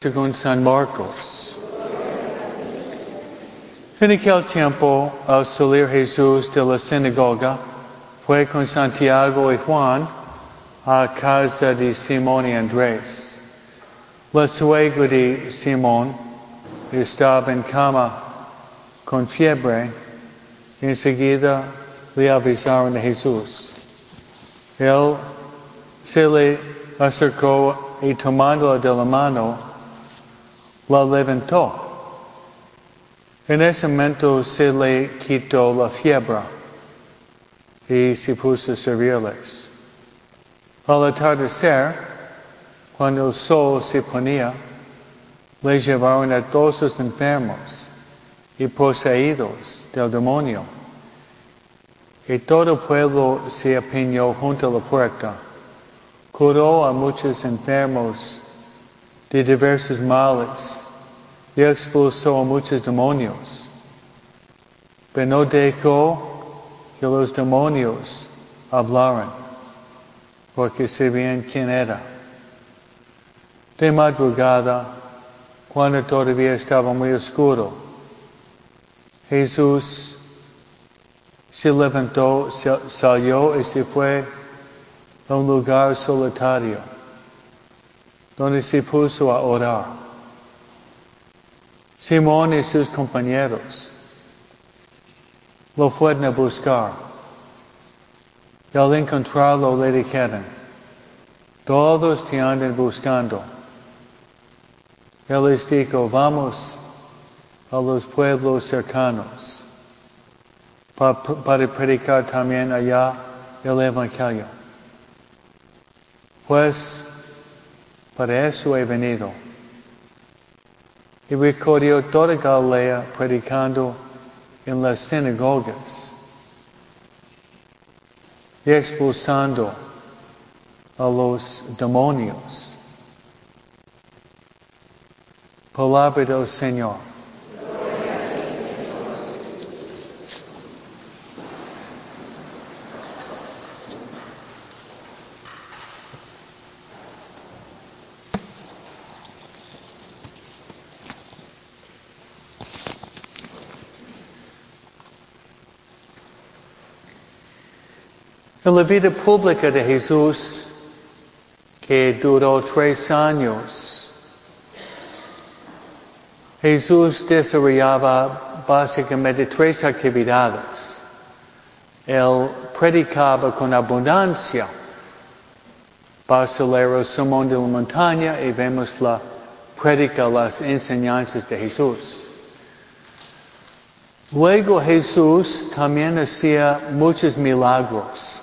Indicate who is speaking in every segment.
Speaker 1: Según San Marcos. En aquel tiempo, al salir Jesús de la sinagoga, fue con Santiago y Juan a casa de Simón y Andrés. La suegra de Simón estaba en cama con fiebre y enseguida le avisaron a Jesús. Él se le acercó y tomándola de la mano, la levantó. En ese momento se le quitó la fiebre y se puso a servirles. Al atardecer, cuando el sol se ponía, le llevaron a todos los enfermos y poseídos del demonio. Y todo el pueblo se apiñó junto a la puerta. Curó a muchos enfermos de diversos males y expulsó a muchos demonios. Pero no dejó que los demonios hablaran, porque sabían quién era. De madrugada, cuando todavía estaba muy oscuro, Jesús se levantó, salió y se fue a un lugar solitario, donde se puso a orar. Simón y sus compañeros lo fueron a buscar. Y al encontrarlo le dijeron: todos te andan buscando. Él les dijo: vamos a los pueblos cercanos para predicar también allá el Evangelio. Pues para eso he venido. Y recorrió toda Galilea predicando en las sinagogas y expulsando a los demonios. Palabra del Señor. En la vida pública de Jesús, que duró 3 años, Jesús desarrollaba básicamente 3 actividades. Él predicaba con abundancia. Basilero el sermón de la montaña y vemos la prédica, las enseñanzas de Jesús. Luego Jesús también hacía muchos milagros.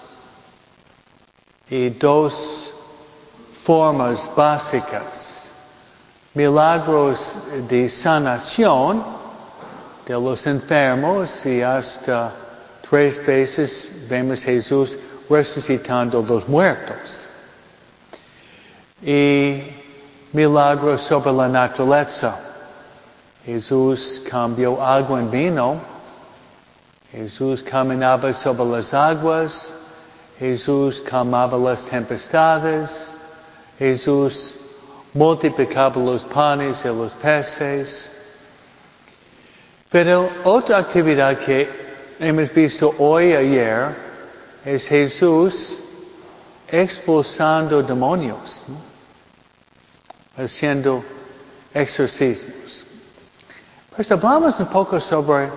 Speaker 1: Y 2 formas básicas. Milagros de sanación de los enfermos y hasta 3 veces vemos Jesús resucitando a los muertos. Y milagros sobre la naturaleza. Jesús cambió agua en vino. Jesús caminaba sobre las aguas. Jesús calmaba las tempestades. Jesús multiplicaba los panes y los peces. Pero otra actividad que hemos visto hoy y ayer es Jesús expulsando demonios, ¿no? Haciendo exorcismos. Pues hablamos un poco sobre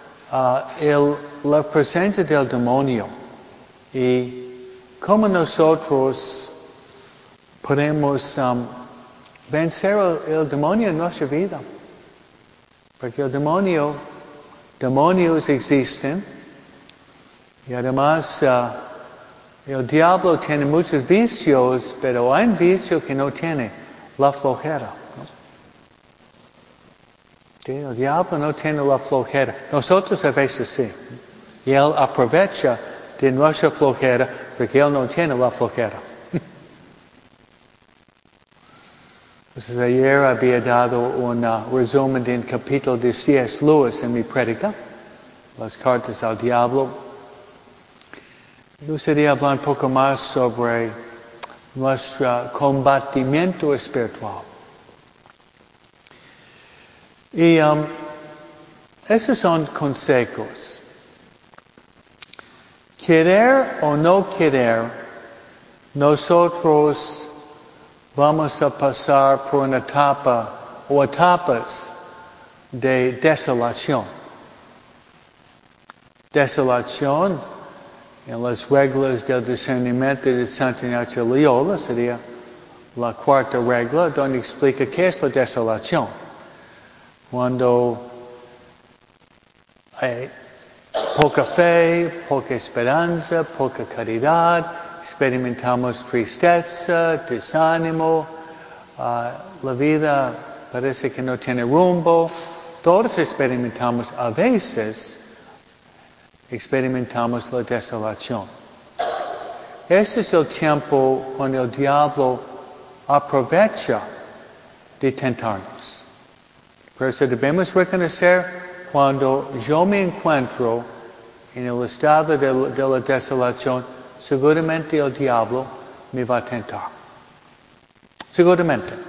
Speaker 1: la presencia del demonio y cómo nosotros podemos vencer el demonio en nuestra vida. Porque el demonios existen y además el diablo tiene muchos vicios, pero hay un vicio que no tiene: la flojera. ¿Sí? El diablo no tiene la flojera. Nosotros a veces sí. Y él aprovecha de nuestra flojera porque él no tiene la flojera. Entonces ayer había dado un resumen de un capítulo de C.S. Lewis en mi prédica, las cartas al diablo. Me gustaría hablar un poco más sobre nuestro combatimiento espiritual. Y esos son consejos. Querer o no querer, nosotros vamos a pasar por una etapa o etapas de desolación. Desolación en las reglas del discernimiento de Santo Ignacio de Loyola sería la cuarta regla, donde explica qué es la desolación. Cuando hay poca fe, poca esperanza, poca caridad, experimentamos tristeza, desánimo, la vida parece que no tiene rumbo. Todos experimentamos a veces. Experimentamos la desolación. Ese es el tiempo cuando el diablo aprovecha de tentarnos. Por eso debemos reconocer cuando yo me encuentro en el estado de la desolación, seguramente el diablo me va a tentar. Seguramente.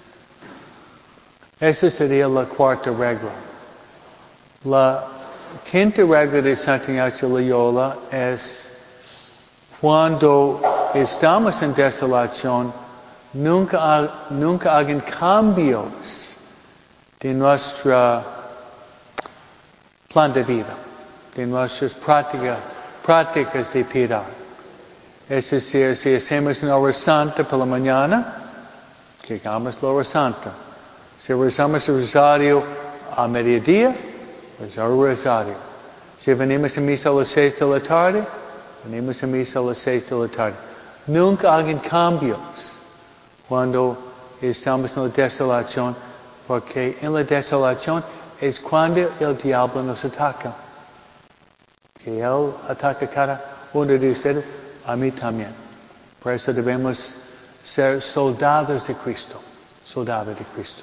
Speaker 1: Esa sería la cuarta regla. La quinta regla de Santo Ignacio de Loyola es cuando estamos en desolación, nunca hagan cambios de nuestra plan de vida, de nuestras prácticas de piedad. Es decir, si hacemos una hora santa por la mañana, que hagamos la hora santa. Si rezamos el rosario a mediodía, rezar el rosario. Si venimos a misa a las 6 de la tarde, venimos a misa a las 6 de la tarde. Nunca hagan cambios cuando estamos en la desolación, porque en la desolación es cuando el diablo nos ataca. Que él ataca cada uno de ustedes, a mí también. Por eso debemos ser soldados de Cristo. Soldados de Cristo.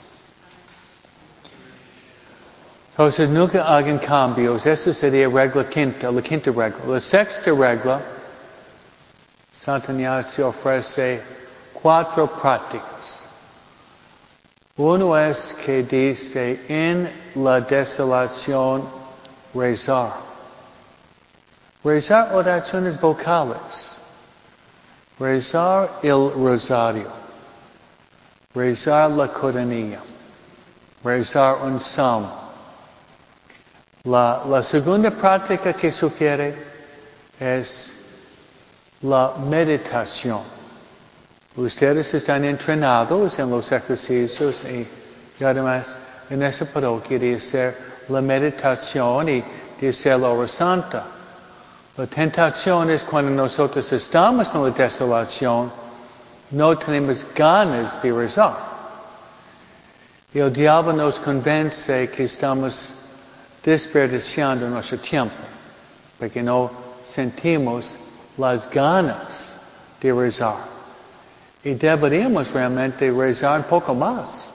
Speaker 1: Entonces nunca hagan cambios. Esa sería la quinta regla. La sexta regla, Santo Ignacio ofrece 4 prácticas. Uno es que dice en la desolación rezar. Rezar oraciones vocales. Rezar el rosario. Rezar la coronilla. Rezar un salmo. La segunda práctica que sugiere es la meditación. Ustedes están entrenados en los ejercicios y además en esa parroquia de hacer la meditación y de hacer la hora santa. La tentación es cuando nosotros estamos en la desolación, no tenemos ganas de rezar. Y el diablo nos convence que estamos desperdiciando nuestro tiempo, porque no sentimos las ganas de rezar. Y deberíamos realmente rezar un poco más.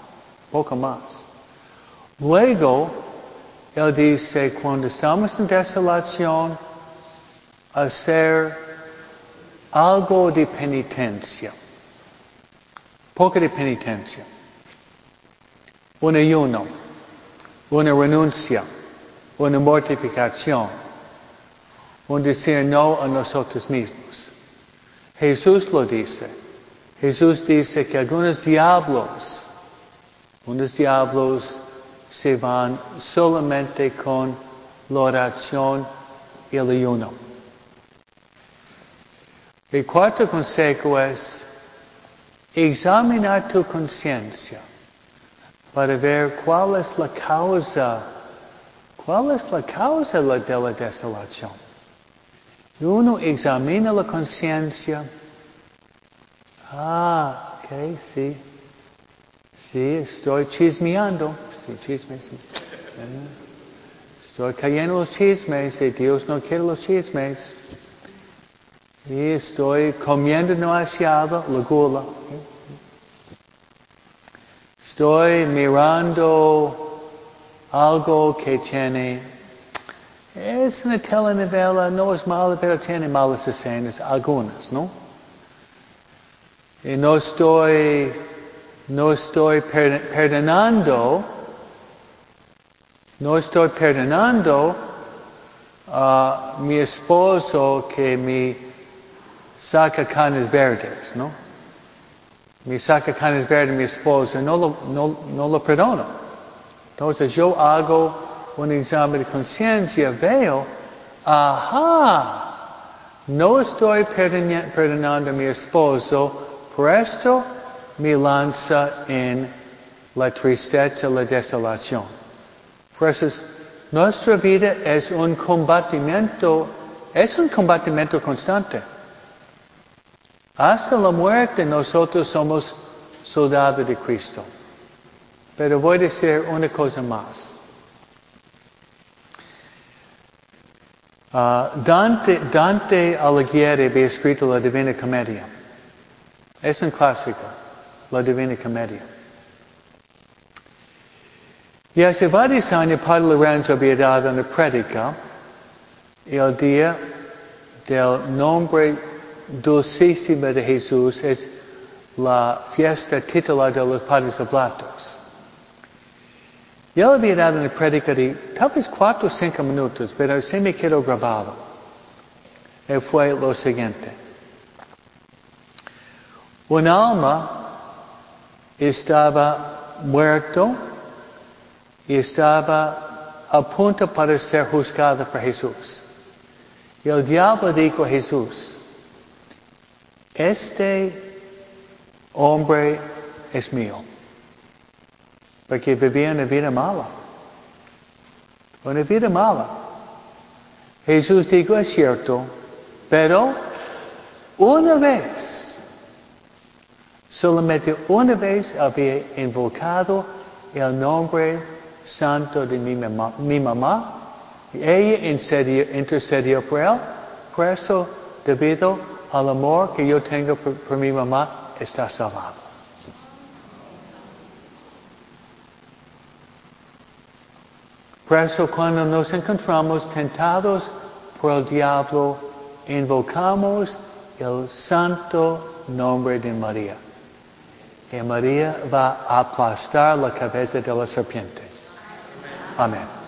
Speaker 1: Luego, él dice, cuando estamos en desolación, hacer algo de penitencia. Poco de penitencia. Un ayuno. Una renuncia. Una mortificación. Un decir no a nosotros mismos. Jesús lo dice. Jesús dice que algunos diablos se van solamente con la oración y el ayuno. El cuarto consejo es examinar tu conciencia para ver cuál es la causa de la desolación. Y uno examina la conciencia. Ok, sí. Sí, estoy chismeando. Sí, chismes. Estoy cayendo en los chismes y Dios no quiere los chismes. Y estoy comiendo demasiado la gula. Estoy mirando algo que tiene... Es una telenovela, no es mala, pero tiene malas escenas, algunas, ¿no? Y no estoy perdonando No estoy perdonando a mi esposo que me saca canas verdes, ¿no? Me saca canas verdes mi esposo, no lo perdono. Entonces yo hago un examen de conciencia, veo, no estoy perdonando a mi esposo, por esto me lanza en la tristeza, la desolación. Por eso nuestra vida es un combatimiento constante. Hasta la muerte nosotros somos soldados de Cristo. Pero voy a decir una cosa más. Dante Alighieri había escrito la Divina Comedia. Es un clásico, la Divina Comedia. Y hace varios años Padre Lorenzo había dado una prédica el día del nombre dulcísimo de Jesús, es la fiesta titular de los Padres Oblatos. Y él había dado una prédica de tal vez 4 o 5 minutos, pero se me quedó grabado. Y fue lo siguiente. Un alma estaba muerto y estaba a punto para ser juzgada por Jesús. Y el diablo dijo a Jesús, este hombre es mío. Porque vivía una vida mala. Una vida mala. Jesús dijo, es cierto, pero una vez, solamente una vez había invocado el nombre santo de mi mamá, y ella intercedió por él. Por eso, debido al amor que yo tengo por mi mamá, está salvado. Por eso cuando nos encontramos tentados por el diablo, invocamos el santo nombre de María. Y María va a aplastar la cabeza de la serpiente. Amén.